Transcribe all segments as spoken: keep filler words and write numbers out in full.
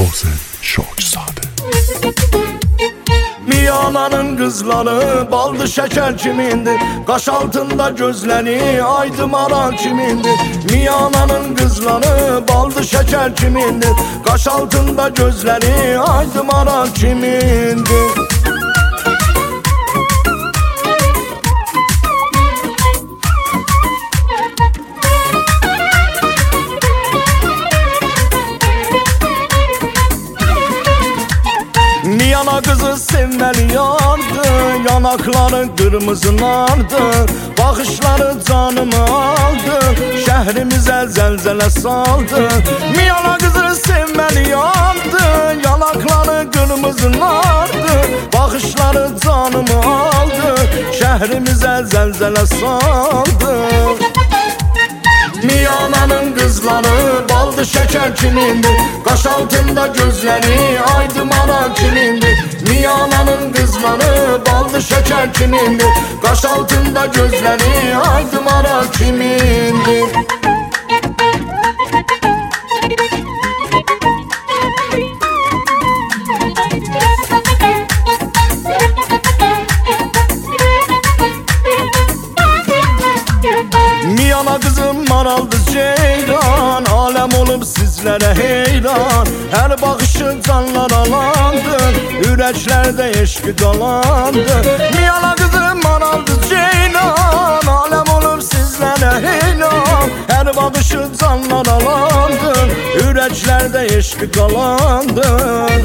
Mohsen Şokzade. Miyananın kızları baldı şeker kimindir? Kaş altında gözleri aydı maral kimindir? Miyananın kızları baldı şeker kimindir? Kaş altında gözleri aydı maral kimindir? Miyana kızı sevmeli yandı, yanakları kırmızılardı, bakışları canımı aldı, şehrimize zelzele saldı. Miyana kızı sevmeli yandı, yanakları kırmızılardı, bakışları canımı aldı, şehrimize zelzele saldı. Miyananın kızları baldı şeker kimindir? Kaş altında gözleri aydı maral kimindir? Miyananın kızları baldı şeker kimindir? Kaş altında gözleri aydı maral kimindir? Miyana kızım maraldı ceylan, alem olup sizlere heyran. Her bakışı canlar alandı, yüreklerde eşki dolandı. Miyana kızım maraldı ceylan, alem olup sizlere heyran. Her bakışı canlar alandı, yüreklerde eşki dolandı.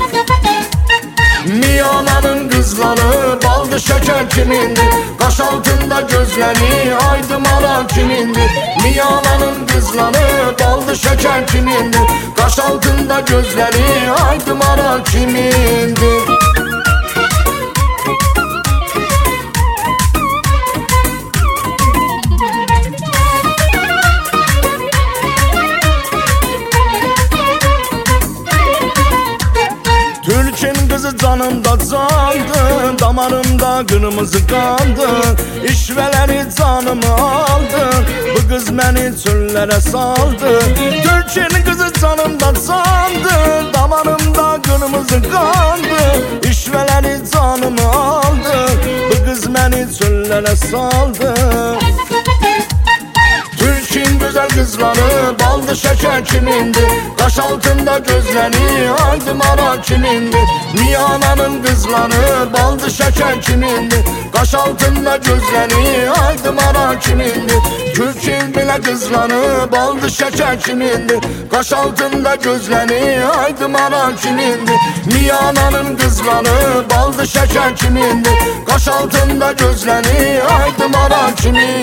Miyananın kızları baldı şeker kimindir? Kaş altında gözleri aydı maral kimindir? Miyananın kızları baldı şeker kimindir? Kaş altında gözleri aydı maral kimindir? Türk'ün kızı canımda candı, damarımda kırmızı kandı, işveleri canımı aldı, bu kız beni çöllere saldı. Türk'ün kızı canımda candı, damarımda kırmızı kandı, işveleri canımı aldı, bu kız beni çöllere saldı. Türk'ün güzel kızları baldı şeker kimindir? Kaş altında gözleri aydı maral kimindir? Miyananın kızları baldı şeker kimindir? Kaş altında gözleri aydı maral kimindir? Türk'ün bile kızları baldı şeker kimindir? Kaş altında gözleri aydı maral kimindir? Miyananın kızları baldı şeker kimindir? Kaş altında gözleri aydı maral kimindir?